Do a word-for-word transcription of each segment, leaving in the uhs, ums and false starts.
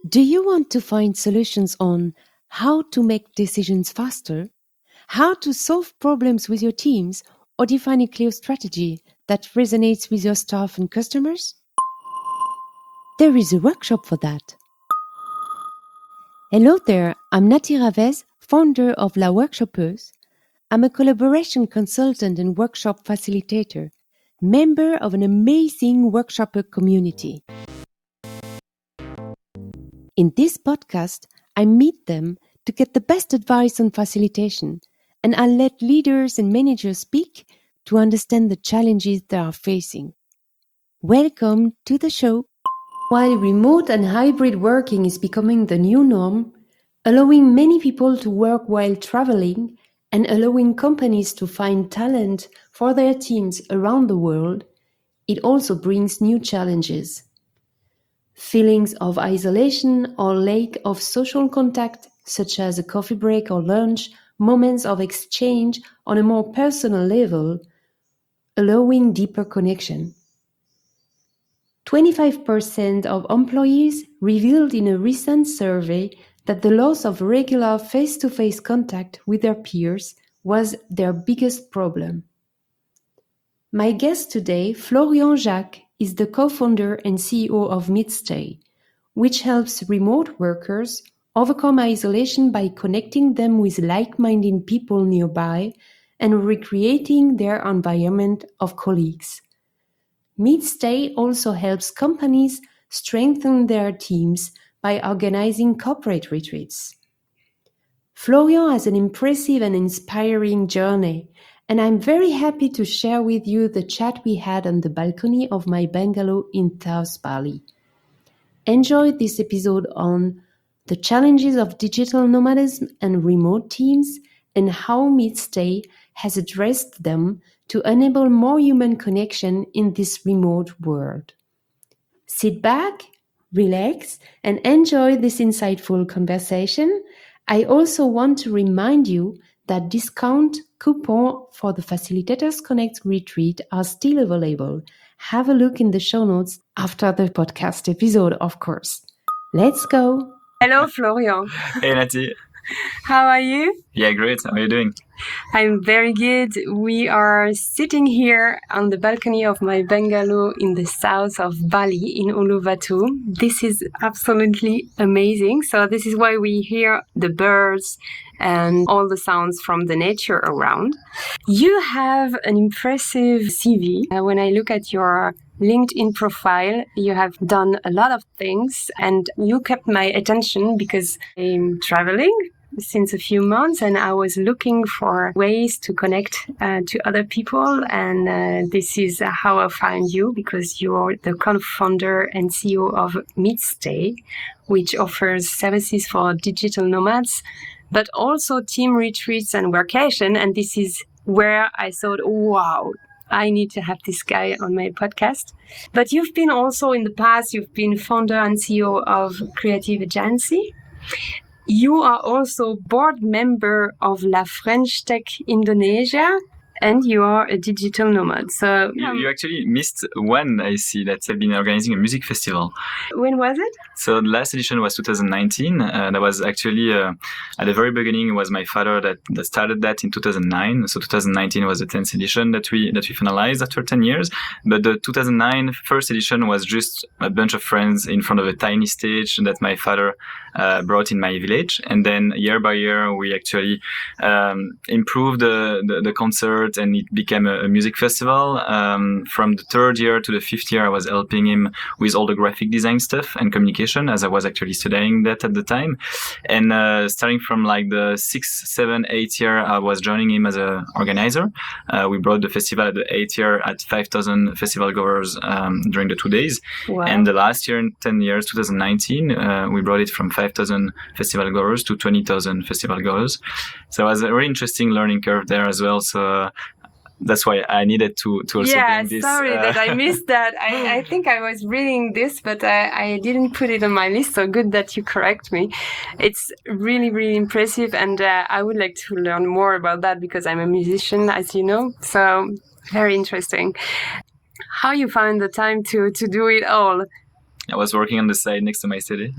Do you want to find solutions on how to make decisions faster, how to solve problems with your teams, or define a clear strategy that resonates with your staff and customers? There is a workshop for that. Hello there, I'm Nati Ravez, founder of La Workshopeuse. I'm a collaboration consultant and workshop facilitator, member of an amazing workshopper community. In this podcast, I meet them to get the best advice on facilitation, and I let leaders and managers speak to understand the challenges they are facing. Welcome to the show. While remote and hybrid working is becoming the new norm, allowing many people to work while traveling and allowing companies to find talent for their teams around the world, it also brings new challenges. Feelings of isolation or lack of social contact, such as a coffee break or lunch, moments of exchange on a more personal level, allowing deeper connection. twenty-five percent of employees revealed in a recent survey that the loss of regular face-to-face contact with their peers was their biggest problem. My guest today, Florian Jacques, is the co-founder and C E O of Meetstay, which helps remote workers overcome isolation by connecting them with like-minded people nearby and recreating their environment of colleagues. Meetstay also helps companies strengthen their teams by organizing corporate retreats. Florian has an impressive and inspiring journey, and I'm very happy to share with you the chat we had on the balcony of my bungalow in South Bali. Enjoy this episode on the challenges of digital nomadism and remote teams and how Meetstay has addressed them to enable more human connection in this remote world. Sit back, relax, and enjoy this insightful conversation. I also want to remind you that discount coupon for the Facilitators Connect retreat are still available. Have a look in the show notes after the podcast episode, of course. Let's go. Hello, Florian. Hey, Nati. How are you? Yeah, great. How are you doing? I'm very good. We are sitting here on the balcony of my bungalow in the south of Bali in Uluwatu. This is absolutely amazing. So this is why we hear the birds and all the sounds from the nature around. You have an impressive C V. Uh, when I look at your LinkedIn profile, you have done a lot of things and you kept my attention because I'm traveling since a few months and I was looking for ways to connect uh, to other people, and uh, this is how I found you, because you're the co-founder and C E O of Meetstay, which offers services for digital nomads, but also team retreats and workation. And this is where I thought, wow, I need to have this guy on my podcast. But you've been also in the past, you've been founder and C E O of Creative Agency. You are also board member of La French Tech Indonesia, and you are a digital nomad. So you, you actually missed one, I see, that I've been organizing a music festival. When was it? So the last edition was two thousand nineteen. Uh, that was actually, uh, at the very beginning, it was my father that, that started that in two thousand nine. So two thousand nineteen was the tenth edition that we that we finalized after ten years. But the two thousand nine first edition was just a bunch of friends in front of a tiny stage that my father uh, brought in my village. And then year by year, we actually um, improved the, the, the concert, and it became a, a music festival. Um, from the third year to the fifth year, I was helping him with all the graphic design stuff and communication, as I was actually studying that at the time. And uh, starting from like the sixth, seventh, eighth year, I was joining him as an organizer. Uh, we brought the festival at the eighth year at five thousand festival goers um, during the two days. Wow. And the last year, in ten years, two thousand nineteen, uh, we brought it from five thousand festival goers to twenty thousand festival goers. So it was a really interesting learning curve there as well. So uh, that's why I needed to, to also yeah, bring this. sorry uh, that I missed that. I, I think I was reading this, but I, I didn't put it on my list. So good that you correct me. It's really, really impressive. And uh, I would like to learn more about that because I'm a musician, as you know. So very interesting. How you find the time to, to do it all? I was working on the side next to my study.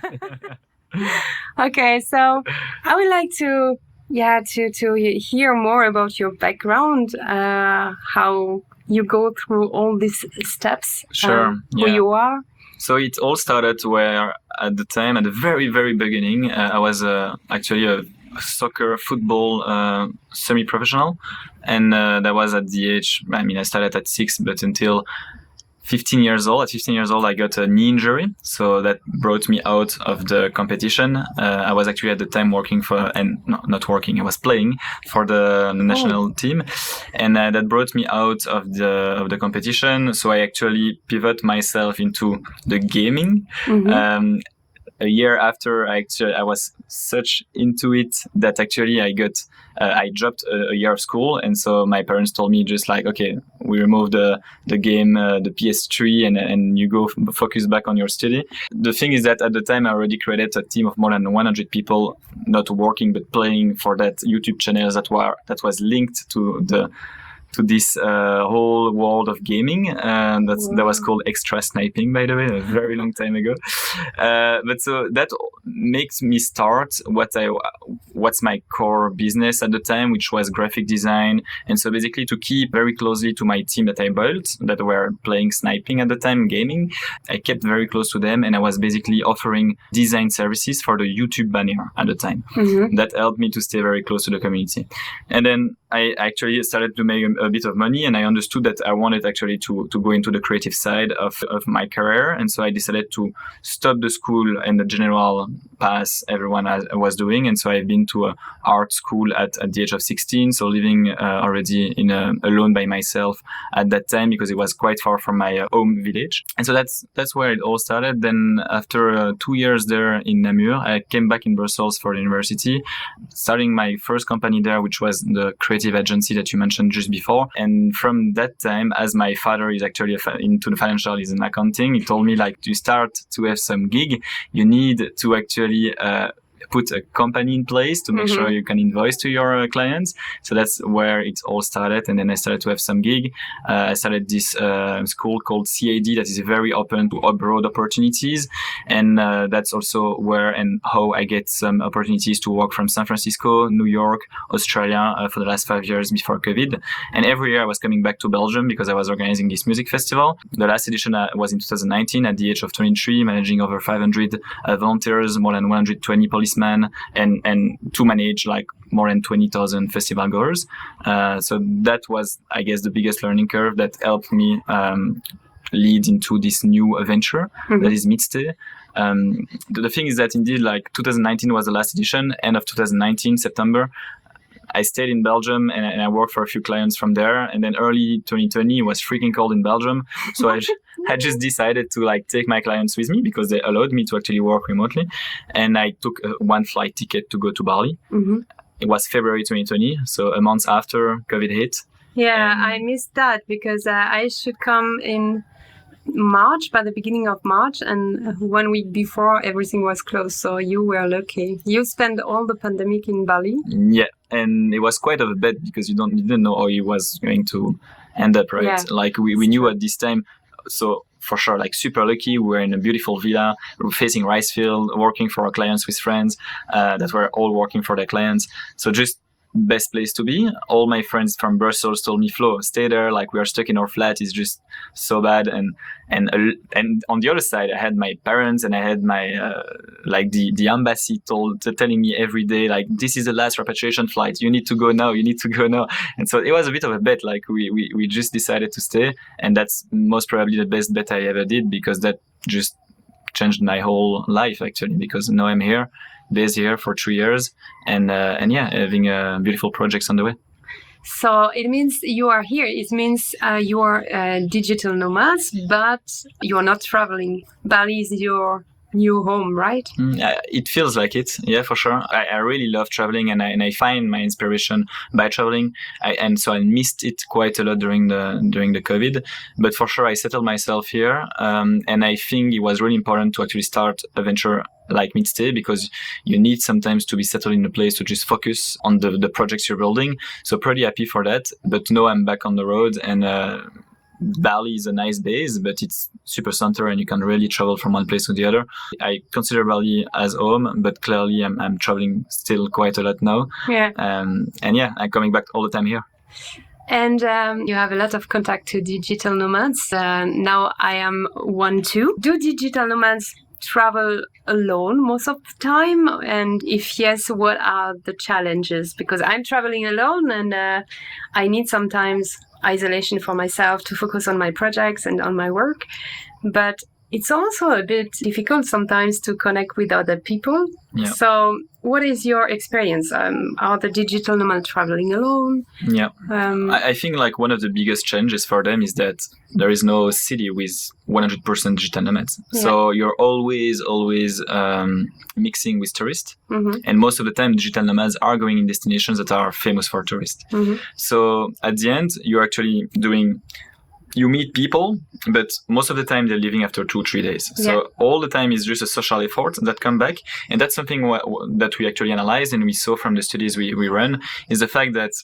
Okay, so I would like to, yeah, to to hear more about your background, uh, how you go through all these steps, Sure. um, who Yeah. you are. So it all started where at the time, at the very, very beginning, uh, I was uh, actually a soccer, football uh, semi-professional. And uh, that was at the age, I mean, I started at six, but until fifteen years old. At fifteen years old, I got a knee injury. So that brought me out of the competition. Uh, I was actually at the time working for, and no, not working, I was playing for the national oh. team. And uh, that brought me out of the of the competition. So I actually pivot myself into the gaming. Mm-hmm. Um, a year after, I actually I was such into it that actually I got uh, I dropped a, a year of school, and so my parents told me just like, okay, we remove the the game, uh, the P S three, and and you go f- focus back on your study. The thing is that at the time I already created a team of more than one hundred people, not working but playing for that YouTube channel that were that was linked to the. to this uh, whole world of gaming. Uh, that's, that was called Extra Sniping, by the way, a very long time ago. Uh, but so that makes me start what I, what's my core business at the time, which was graphic design. And so basically to keep very closely to my team that I built, that were playing sniping at the time, gaming, I kept very close to them, and I was basically offering design services for the YouTube banner at the time. Mm-hmm. That helped me to stay very close to the community. And then I actually started to make a, a bit of money, and I understood that I wanted actually to, to go into the creative side of, of my career. And so I decided to stop the school and the general path everyone has, was doing. And so I've been to an art school at, at the age of sixteen, so living uh, already in a, alone by myself at that time, because it was quite far from my uh, home village. And so that's that's where it all started. Then after uh, two years there in Namur, I came back in Brussels for university, starting my first company there, which was the creative agency that you mentioned just before. And from that time, as my father is actually a fa- into the financial, is in accounting, he told me, like, to start to have some gig, you need to actually uh, put a company in place to make mm-hmm. sure you can invoice to your uh, clients. So that's where it all started. And then I started to have some gig. Uh, I started this uh, school called C A D that is very open to abroad opportunities. And uh, that's also where and how I get some opportunities to work from San Francisco, New York, Australia uh, for the last five years before COVID. And every year I was coming back to Belgium because I was organizing this music festival. The last edition uh, was in two thousand nineteen at the age of twenty-three, managing over five hundred uh, volunteers, more than one hundred twenty policemen, and and to manage like more than twenty thousand festival goers. Uh, so that was, I guess, the biggest learning curve that helped me um, lead into this new venture mm-hmm. that is Midstay. Um, the, the thing is that indeed, like two thousand nineteen was the last edition, end of two thousand nineteen, September. I stayed in Belgium and, and I worked for a few clients from there. And then early twenty twenty was freaking cold in Belgium. So I, I just decided to like take my clients with me because they allowed me to actually work remotely. And I took a one flight ticket to go to Bali. Mm-hmm. It was February twenty twenty. So a month after COVID hit. Yeah, and I missed that because uh, I should come in March, by the beginning of March, and one week before everything was closed. So you were lucky. You spent all the pandemic in Bali. Yeah, and it was quite of a bet because you don't you didn't know how it was going to end up, right? Yeah. Like we, we knew at this time, so for sure, like super lucky. We were in a beautiful villa, we were facing rice field, working for our clients with friends uh, that were all working for their clients. So just best place to be. All my friends from Brussels told me, Flo, stay there. Like we are stuck in our flat. It's just so bad. And and uh, and on the other side, I had my parents and I had my uh, like the the embassy told telling me every day, like, this is the last repatriation flight. You need to go now. You need to go now. And so it was a bit of a bet. Like we we we just decided to stay, and that's most probably the best bet I ever did because that just changed my whole life actually. Because now I'm here. Based here for three years and uh, and yeah, having uh, beautiful projects on the way. So it means you are here. It means uh, you are uh, digital nomads, but you are not traveling. Bali is your new home, right? Mm, uh, it feels like it. Yeah, for sure. I, I really love traveling, and I and I find my inspiration by traveling. I, and so I missed it quite a lot during the during the COVID. But for sure, I settled myself here, um, and I think it was really important to actually start a venture like Midstay because you need sometimes to be settled in a place to just focus on the, the projects you're building. So pretty happy for that. But now I'm back on the road and uh, Bali is a nice base, but it's super center and you can really travel from one place to the other. I consider Bali as home, but clearly I'm, I'm traveling still quite a lot now. Yeah. Um, and yeah, I'm coming back all the time here. And um, you have a lot of contact to digital nomads. Uh, now I am one too. Do digital nomads travel alone most of the time? And if yes, what are the challenges? Because I'm traveling alone and uh, I need sometimes isolation for myself to focus on my projects and on my work. But it's also a bit difficult sometimes to connect with other people. Yeah. So what is your experience? Um, are the digital nomads traveling alone? Yeah. Um, I, I think like one of the biggest changes for them is that there is no city with one hundred percent digital nomads. Yeah. So you're always, always um, mixing with tourists. mm-hmm, And most of the time, digital nomads are going in destinations that are famous for tourists. mm-hmm. So at the end, you're actually doing, you meet people, but most of the time they're leaving after two, three days. So Yeah. all the time is just a social effort that come back. And that's something wh- wh- that we actually analyzed and we saw from the studies we, we run is the fact that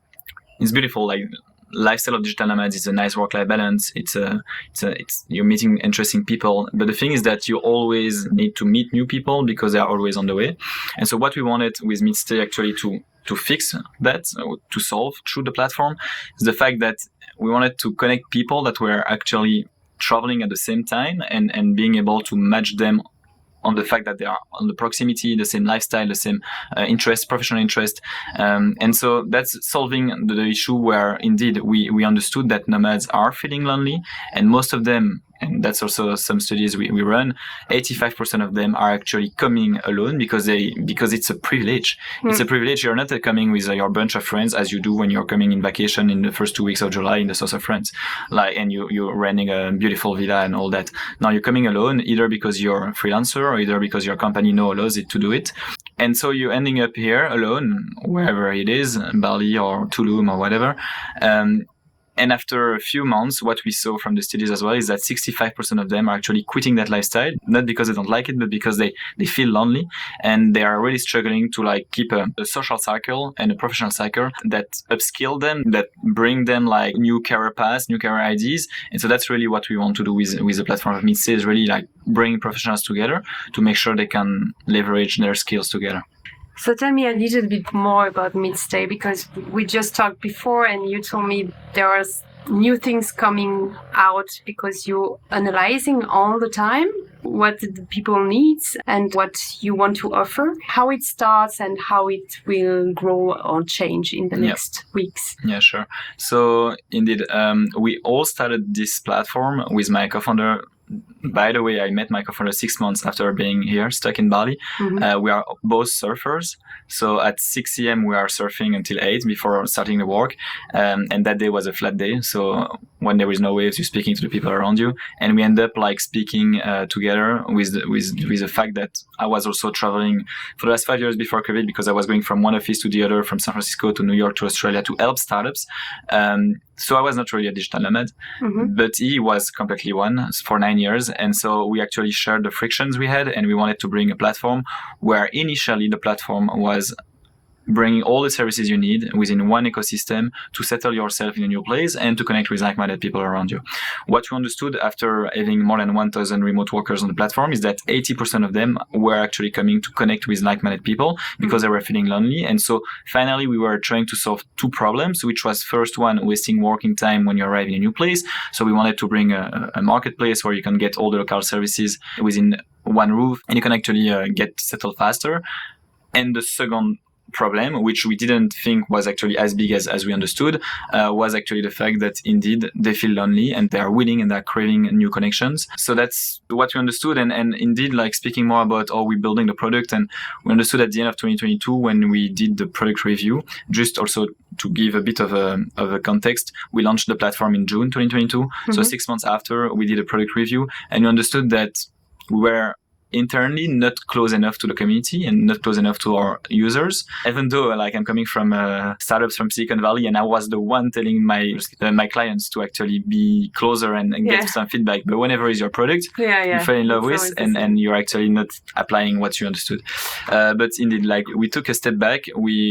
it's beautiful. Like lifestyle of digital nomads is a nice work-life balance. It's a, it's a, it's, you're meeting interesting people. But the thing is that you always need to meet new people because they are always on the way. And so what we wanted with Meetstay actually to, to fix that, uh, to solve through the platform is the fact that we wanted to connect people that were actually traveling at the same time and, and being able to match them on the fact that they are on the proximity, the same lifestyle, the same uh, interest, professional interest. Um, and so that's solving the, the issue where indeed we, we understood that nomads are feeling lonely and most of them, and that's also some studies we, we run, eighty-five percent of them are actually coming alone because they because it's a privilege. Mm. It's a privilege. You're not uh, coming with uh, your bunch of friends as you do when you're coming in vacation in the first two weeks of July in the south of France, like, and you, you're renting a beautiful villa and all that. Now you're coming alone either because you're a freelancer or either because your company no allows it to do it. And so you're ending up here alone, wherever it is, Bali or Tulum or whatever. Um, And after a few months, what we saw from the studies as well is that sixty-five percent of them are actually quitting that lifestyle, not because they don't like it, but because they, they feel lonely and they are really struggling to like keep a, a social cycle and a professional cycle that upskill them, that bring them like new career paths, new career ideas. And so that's really what we want to do with, with the platform of Meetstay is really like bring professionals together to make sure they can leverage their skills together. So tell me a little bit more about Meetstay, because we just talked before and you told me there are new things coming out because you're analyzing all the time what the people need and what you want to offer, how it starts and how it will grow or change in the Yeah. next weeks. Yeah, sure. So indeed, um, we all started this platform with my co-founder. By the way, I met my co-founder six months after being here, stuck in Bali. Mm-hmm. Uh, we are both surfers. So at six a.m. we are surfing until eight before starting the work. Um, and that day was a flat day. So when there is no waves, you're speaking to the people around you. And we end up like speaking uh, together with the, with, with the fact that I was also traveling for the last five years before COVID because I was going from one office to the other, from San Francisco to New York to Australia to help startups. Um, so I was not really a digital nomad, Mm-hmm. but he was completely one for nine years. And so we actually shared the frictions we had and we wanted to bring a platform where initially the platform was bringing all the services you need within one ecosystem to settle yourself in a new place and to connect with like-minded people around you. What we understood after having more than one thousand remote workers on the platform is that eighty percent of them were actually coming to connect with like-minded people because they were feeling lonely. And so finally, we were trying to solve two problems, which was first one, wasting working time when you arrive in a new place. So we wanted to bring a, a marketplace where you can get all the local services within one roof and you can actually uh, get settled faster. And the second problem, which we didn't think was actually as big as, as we understood, uh, was actually the fact that indeed they feel lonely and they are willing and they're craving new connections. So that's what we understood. And, and indeed, like speaking more about how we're building the product, and we understood at the end of twenty twenty-two when we did the product review, just also to give a bit of a, of a context, we launched the platform in June twenty twenty-two. Mm-hmm. So six months after we did a product review and we understood that we were internally not close enough to the community and not close enough to our users. Even though like I'm coming from uh, startups from Silicon Valley and I was the one telling my uh, my clients to actually be closer and, and Yeah. get some feedback. But whenever is your product, Yeah, yeah. you fell in love It's with always the and, same. and you're actually not applying what you understood. Uh, but indeed, like we took a step back. We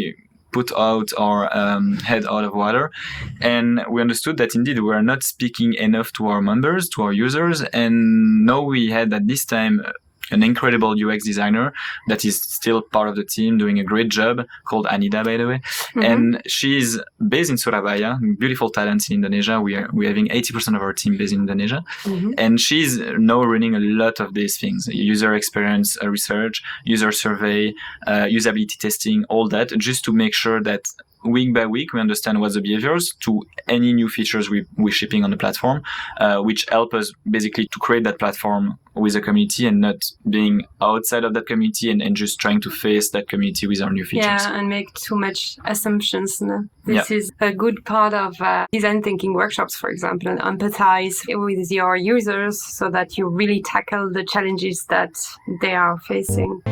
put out our um, head out of water. And we understood that indeed we are not speaking enough to our members, to our users. And now we had at this time an incredible U X designer that is still part of the team, doing a great job, called Anida, by the way. Mm-hmm. And she's based in Surabaya, beautiful talent in Indonesia. We are we're having eighty percent of our team based in Indonesia. Mm-hmm. And she's now running a lot of these things, user experience uh, research, user survey, uh, usability testing, all that, just to make sure that week by week, we understand what's the behaviors to any new features we, we're shipping on the platform, uh, which help us basically to create that platform with a community and not being outside of that community and, and just trying to face that community with our new features. Yeah, and make too much assumptions. No? This yeah. is a good part of uh, design thinking workshops, for example, and empathize with your users so that you really tackle the challenges that they are facing.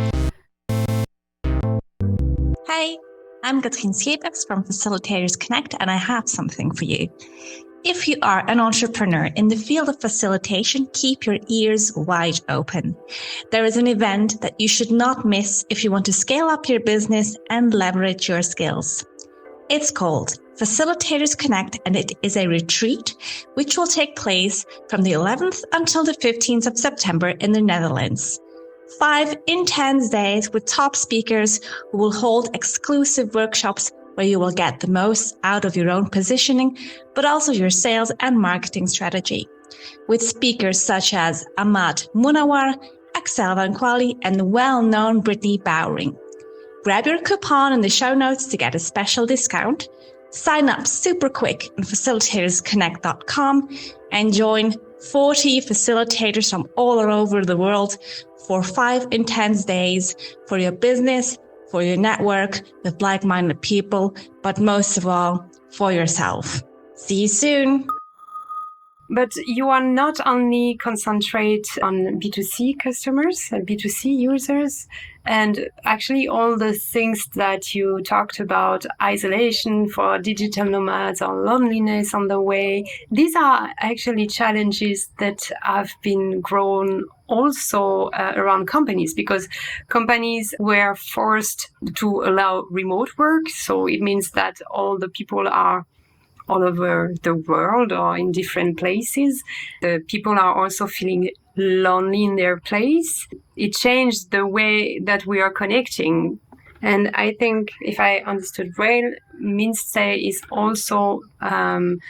Hi. I'm Katrien Schepers from Facilitators Connect, and I have something for you. If you are an entrepreneur in the field of facilitation, keep your ears wide open. There is an event that you should not miss if you want to scale up your business and leverage your skills. It's called Facilitators Connect, and it is a retreat which will take place from the eleventh until the fifteenth of September in the Netherlands. Five intense days with top speakers who will hold exclusive workshops where you will get the most out of your own positioning, but also your sales and marketing strategy. With speakers such as Ahmad Munawar, Axel Van Quali, and the well-known Brittany Bowring. Grab your coupon in the show notes to get a special discount. Sign up super quick on facilitators connect dot com and join forty facilitators from all over the world for five intense days for your business, for your network with like-minded people, but most of all, for yourself. See you soon. But you are not only concentrate on B two C customers and B two C users, and actually all the things that you talked about, isolation for digital nomads or loneliness on the way, these are actually challenges that have been grown also uh, around companies, because companies were forced to allow remote work. So it means that all the people are all over the world or in different places. The people are also feeling lonely in their place. It changed the way that we are connecting. And I think, if I understood well, Minstay is also um,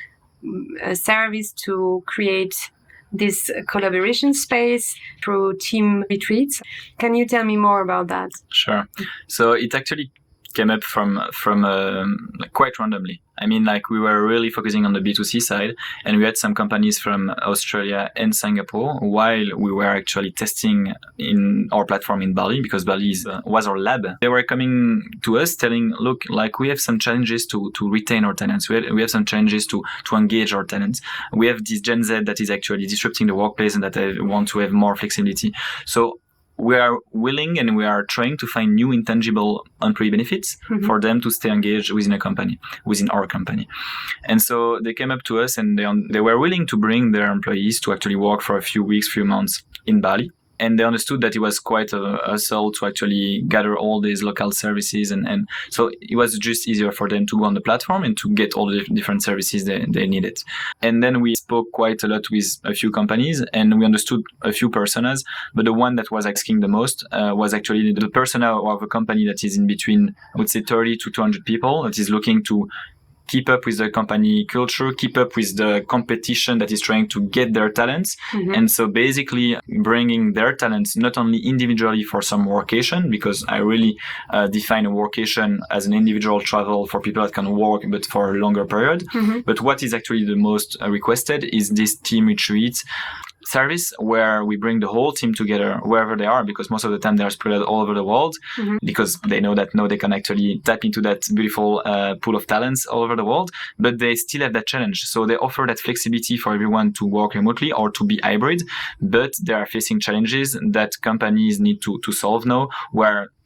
a service to create this collaboration space through team retreats. Can you tell me more about that? Sure. So it actually came up from from um, quite randomly. I mean, like we were really focusing on the B two C side, and we had some companies from Australia and Singapore while we were actually testing in our platform in Bali, because Bali is, uh, was our lab. They were coming to us telling, look, like we have some challenges to, to retain our tenants. We have, we have some challenges to, to engage our tenants. We have this Gen Z that is actually disrupting the workplace and that I want to have more flexibility. So we are willing and we are trying to find new intangible employee benefits mm-hmm. for them to stay engaged within a company, within our company. And so they came up to us and they, they were willing to bring their employees to actually work for a few weeks, few months in Bali. And they understood that it was quite a hustle to actually gather all these local services. And, and so it was just easier for them to go on the platform and to get all the different services they, they needed. And then we spoke quite a lot with a few companies and we understood a few personas. But the one that was asking the most uh, was actually the persona of a company that is in between, I would say, thirty to two hundred people that is looking to keep up with the company culture, keep up with the competition that is trying to get their talents. Mm-hmm. And so basically bringing their talents not only individually for some workation, because I really uh, define a workation as an individual travel for people that can work, but for a longer period. Mm-hmm. But what is actually the most uh, requested is this team retreat service where we bring the whole team together wherever they are, because most of the time they are spread all over the world mm-hmm. because they know that now they can actually tap into that beautiful uh, pool of talents all over the world, but they still have that challenge. So they offer that flexibility for everyone to work remotely or to be hybrid, but they are facing challenges that companies need to, to solve now, where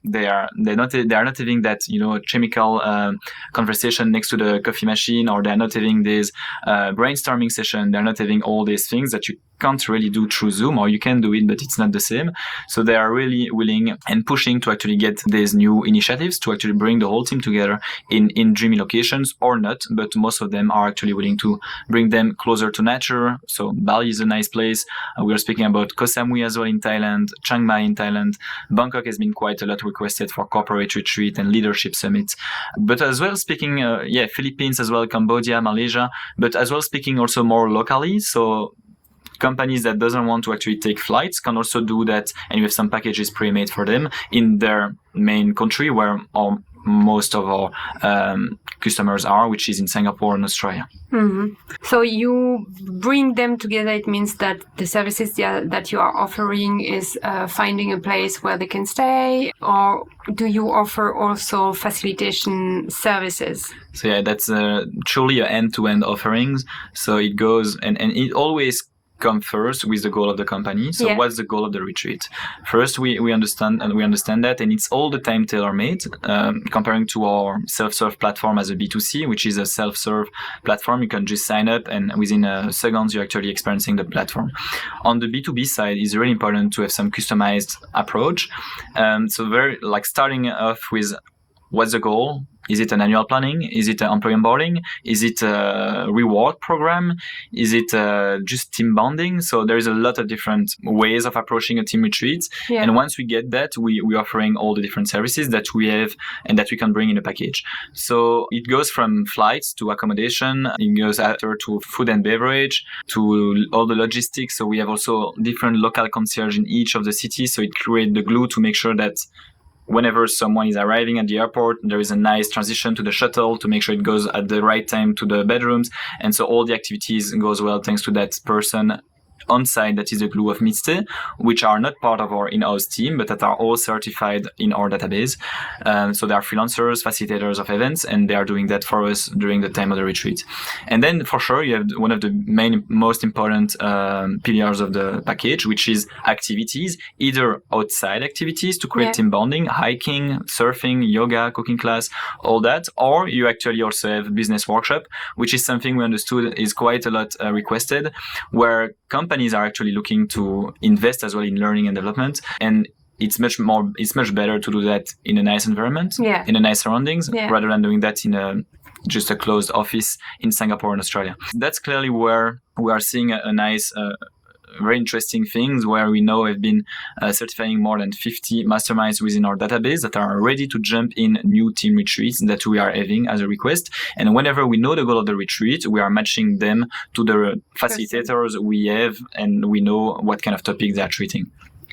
they are they're not they are not having that you know chemical uh, conversation next to the coffee machine, or they're not having this uh, brainstorming session. They're not having all these things that you can't really do through Zoom, or you can do it, but it's not the same. So they are really willing and pushing to actually get these new initiatives to actually bring the whole team together in in dreamy locations or not. But most of them are actually willing to bring them closer to nature. So Bali is a nice place. Uh, we are speaking about Koh Samui as well in Thailand, Chiang Mai in Thailand. Bangkok has been quite a lot requested for corporate retreat and leadership summits. But as well speaking, uh, yeah, Philippines as well, Cambodia, Malaysia, but as well speaking also more locally. So companies that doesn't want to actually take flights can also do that, and we have some packages pre-made for them in their main country where all, most of our um, customers are, which is in Singapore and Australia. Mm-hmm. So you bring them together. It means that the services that you are offering is uh, finding a place where they can stay, or do you offer also facilitation services? So yeah, that's uh, truly an end-to-end offerings. So it goes, and, and it always come first with the goal of the company. So yeah. What's the goal of the retreat? First, we, we understand and we understand that, and it's all the time tailor-made, um, comparing to our self-serve platform as a B two C, which is a self-serve platform. You can just sign up, and within a second, you're actually experiencing the platform. On the B two B side, it's really important to have some customized approach. Um, so very like starting off with what's the goal? Is it an annual planning? Is it an employee onboarding? Is it a reward program? Is it uh, just team bonding? So there is a lot of different ways of approaching a team retreat. Yeah. And once we get that, we, we're offering all the different services that we have and that we can bring in a package. So it goes from flights to accommodation. It goes after to food and beverage, to all the logistics. So we have also different local concierge in each of the cities. So it creates the glue to make sure that whenever someone is arriving at the airport, there is a nice transition to the shuttle to make sure it goes at the right time to the bedrooms. And so all the activities goes well thanks to that person on site that is the glue of Midstay, which are not part of our in-house team, but that are all certified in our database. Um, so they are freelancers, facilitators of events, and they are doing that for us during the time of the retreat. And then for sure, you have one of the main, most important um, pillars of the package, which is activities, either outside activities to create yeah. team bonding, hiking, surfing, yoga, cooking class, all that, or you actually also have business workshop, which is something we understood is quite a lot uh, requested, where companies Companies are actually looking to invest as well in learning and development, and it's much more, it's much better to do that in a nice environment, yeah. in a nice surroundings, yeah. rather than doing that in a just a closed office in Singapore and Australia. That's clearly where we are seeing a, a nice, uh, very interesting things where we know have been uh, certifying more than fifty masterminds within our database that are ready to jump in new team retreats that we are having as a request. And whenever we know the goal of the retreat, we are matching them to the facilitators we have, and we know what kind of topics they are treating.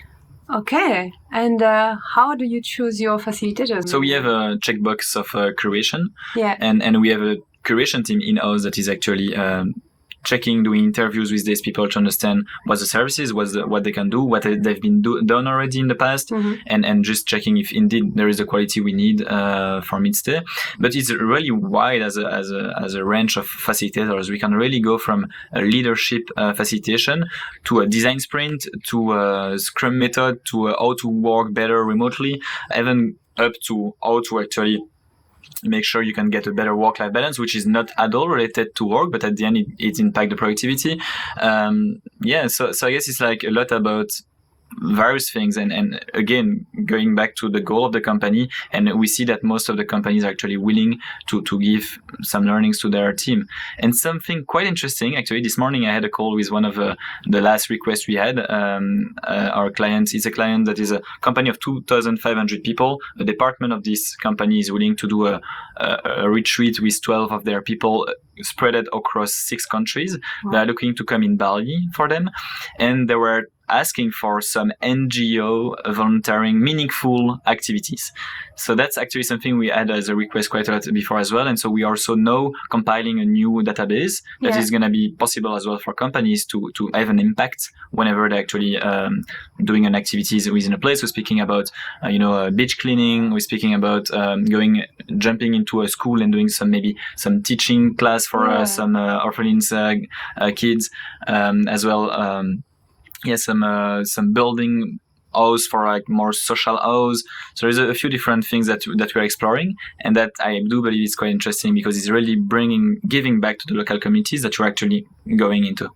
Okay. And uh, how do you choose your facilitators? So we have a checkbox of uh, curation. Yeah. And, and we have a curation team in-house that is actually um, checking, doing interviews with these people to understand what the services, what's the, what they can do, what they've been do, done already in the past, mm-hmm. and, and just checking if indeed there is the quality we need uh, for Midstay. But it's really wide as a, as a as a range of facilitators. We can really go from a leadership uh, facilitation to a design sprint, to a Scrum method, to a how to work better remotely, even up to how to actually make sure you can get a better work-life balance, which is not at all related to work, but at the end it, it impacts the productivity. Um, yeah, so so I guess it's like a lot about various things, and, and again going back to the goal of the company, and we see that most of the companies are actually willing to to give some learnings to their team. And something quite interesting, actually, this morning I had a call with one of uh, the last requests we had. Um, uh, our client is a client that is a company of two thousand five hundred people. A department of this company is willing to do a, a, a retreat with twelve of their people spread it across six countries. Wow. They are looking to come in Bali for them, and they were asking for some N G O volunteering, meaningful activities. So that's actually something we had as a request quite a lot before as well. And so we also now compiling a new database that yeah. is going to be possible as well for companies to, to have an impact whenever they're actually um, doing an activities within a place. We're speaking about, uh, you know, uh, beach cleaning. We're speaking about um, going, jumping into a school and doing some, maybe some teaching class for yeah. uh, some uh, orphanage uh, uh, kids um, as well. Um, Yeah, some uh, some building house for like more social house. So there's a, a few different things that that we're exploring, and that I do believe is quite interesting because it's really bringing, giving back to the local communities that you're actually going into.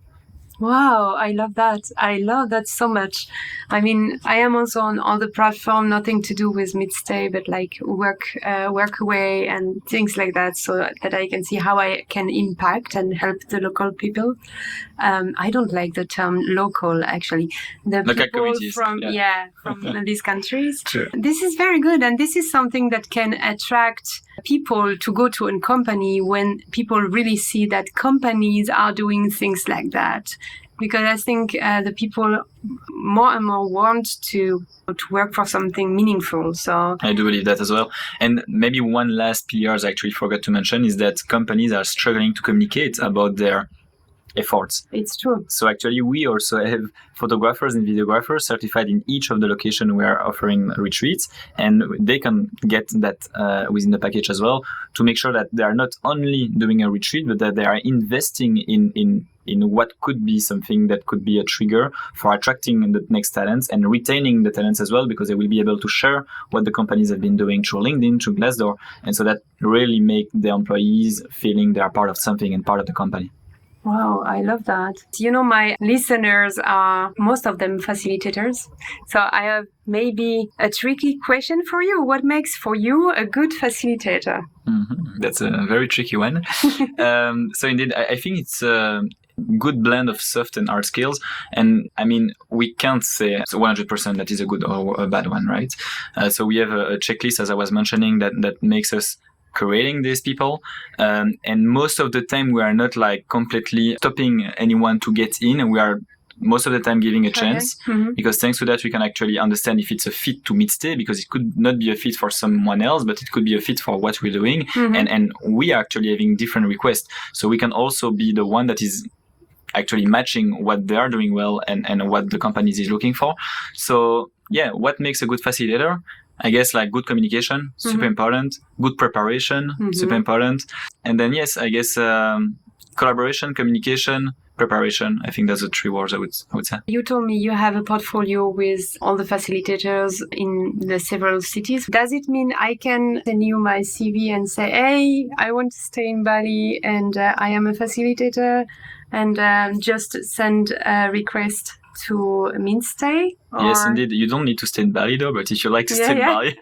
Wow, I love that. I love that so much. I mean, I am also on all the platform, nothing to do with Midstay, but like work, uh, work away and things like that, so that I can see how I can impact and help the local people. Um, I don't like the term local, actually. The Local people communities, from yeah. yeah, from these countries. Sure. This is very good, and this is something that can attract people to go to a company when people really see that companies are doing things like that. Because I think uh, the people more and more want to to work for something meaningful. So I do believe that as well. And maybe one last pillar I actually forgot to mention is that companies are struggling to communicate about their efforts. It's true. So actually, we also have photographers and videographers certified in each of the locations we are offering retreats, and they can get that uh, within the package as well to make sure that they are not only doing a retreat, but that they are investing in in in what could be something that could be a trigger for attracting the next talents and retaining the talents as well, because they will be able to share what the companies have been doing through LinkedIn, through Glassdoor, and so that really make the employees feeling they are part of something and part of the company. Wow, I love that. You know, my listeners are most of them facilitators. So I have maybe a tricky question for you. What makes for you a good facilitator? Mm-hmm. That's a very tricky one. um, so indeed, I, I think it's a good blend of soft and hard skills. And I mean, we can't say one hundred percent that is a good or a bad one, right? Uh, so we have a, a checklist, as I was mentioning, that, that makes us creating these people, um, and most of the time we are not like completely stopping anyone to get in. We are most of the time giving a chance, Okay. Mm-hmm. because thanks to that we can actually understand if it's a fit to Midstay, because it could not be a fit for someone else, but it could be a fit for what we're doing. Mm-hmm. and and we are actually having different requests, so we can also be the one that is actually matching what they are doing well and and what the company is looking for. So yeah, what makes a good facilitator? I guess like good communication, super Mm-hmm. important. Good preparation, Mm-hmm. super important. And then yes, I guess um, collaboration, communication, preparation. I think that's the three words I would I would say. You told me you have a portfolio with all the facilitators in the several cities. Does it mean I can send you my C V and say, hey, I want to stay in Bali and uh, I am a facilitator, and um, just send a request to Midstay? Yes, Or- indeed. You don't need to stay in Bali though, but if you like to Yeah, stay yeah. in Bali,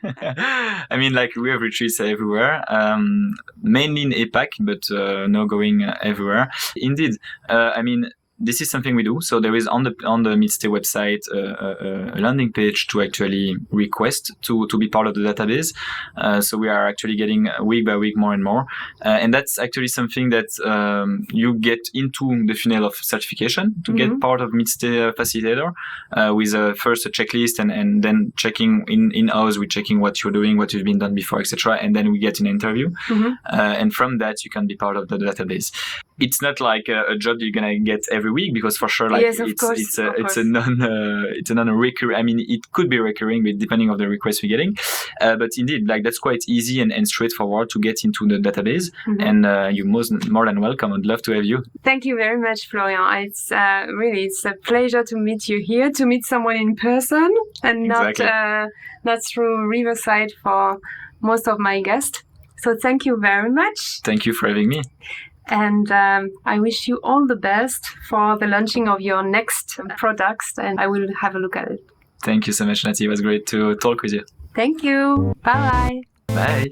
I mean, like we have retreats everywhere, um, mainly in APAC, but uh, no going uh, everywhere. Indeed, uh, I mean, this is something we do. So there is on the on the Midstay website uh, a, a landing page to actually request to to be part of the database. Uh, so we are actually getting week by week more and more, uh, and that's actually something that um, you get into the funnel of certification to Mhm. get part of Midstay uh, facilitator, uh, with uh, first a checklist and and then checking in in house, we're checking what you're doing, what you've been done before, et cetera. And then we get an interview, Mhm. uh, and from that you can be part of the database. It's not like a, a job you're gonna get every week, because for sure, like Yes, of it's course, it's a of it's a course. non uh, it's a non recurring. I mean, it could be recurring, but depending on the requests we're getting. Uh, but indeed, like that's quite easy and, and straightforward to get into the database. Mhm. And uh, you're most more than welcome. I'd love to have you. Thank you very much, Florian. It's uh, really it's a pleasure to meet you here, to meet someone in person, and not Exactly. uh, not through Riverside for most of my guests. So thank you very much, Thank you for having me. and um, I wish you all the best for the launching of your next products, and I will have a look at it. Thank you so much, Nati. It was great to talk with you. Thank you. Bye. Bye.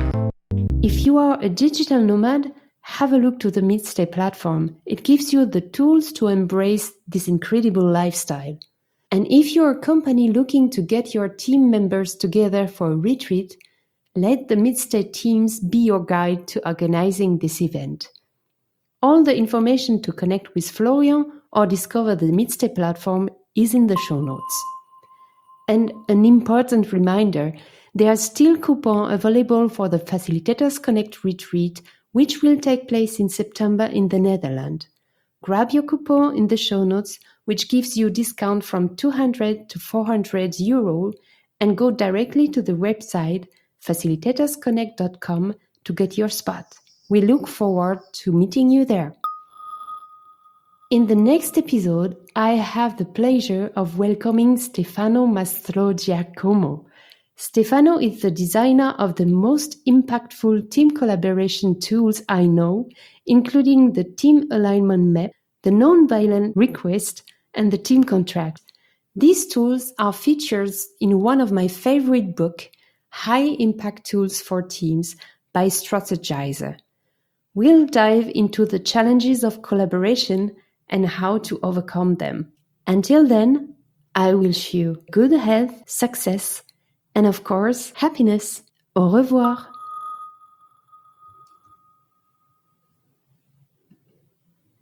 If you are a digital nomad, have a look to the Midstay platform. It gives you the tools to embrace this incredible lifestyle. And if you're a company looking to get your team members together for a retreat, let the Midstay teams be your guide to organizing this event. All the information to connect with Florian or discover the Midstay platform is in the show notes. And an important reminder, there are still coupons available for the Facilitators Connect retreat, which will take place in September in the Netherlands. Grab your coupon in the show notes, which gives you discount from two hundred to four hundred euro, and go directly to the website facilitators connect dot com to get your spot. We look forward to meeting you there. In the next episode, I have the pleasure of welcoming Stefano Mastrogiacomo. Stefano is the designer of the most impactful team collaboration tools I know, including the Team Alignment Map, the Nonviolent Request, and the Team Contract. These tools are featured in one of my favorite books, High Impact Tools for Teams by Strategizer. We'll dive into the challenges of collaboration and how to overcome them. Until then, I wish you good health, success, and of course, happiness. Au revoir.